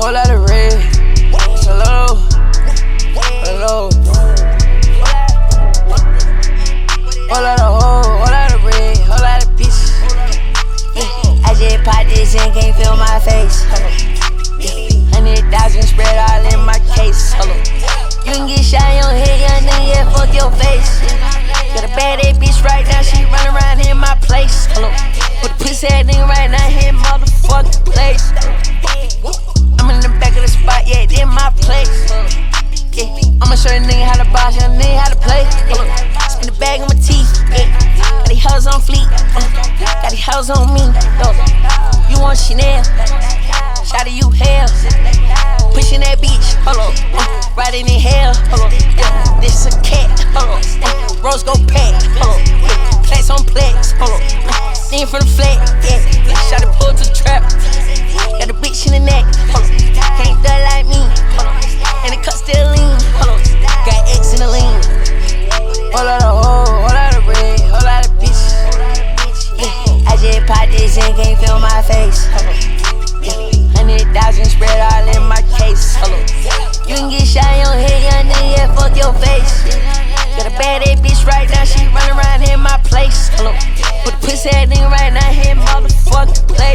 whole lot of red. Hello, hello. Whole lot of red, whole lot of bitches. I just popped this and can't feel my face. 100,000 spread all in my case. You can get shot in your head, young nigga, yeah, fuck your face. Got a bad ass bitch right now, she run around in my place. With a pussy ass nigga right now, here motherfucking place. I'm in the back of the spot, yeah, in my place. Yeah, I'ma show a nigga how to box, young nigga how to play. Spin the bag on my teeth, yeah. Got these hoes on fleek, got these hoes on me. You want Chanel? Shout you hell. Pushing that beach, riding in hell. This a cat, Rose go pack, Plex on Plex, in from the flat, yeah. Shot it pull to the trap, got a bitch in the neck, can't do it like me, and the cut still lean, got X in the lean. Whole lot of red, whole lot of bitches. Yeah, I just popped this and can't feel my face. 100,000 spread all in my case. You can get shot in your head, young nigga, yeah, fuck your face. Got a bad ass bitch right now, she run around in my place. With a pussy ass nigga right now, here motherfucking place.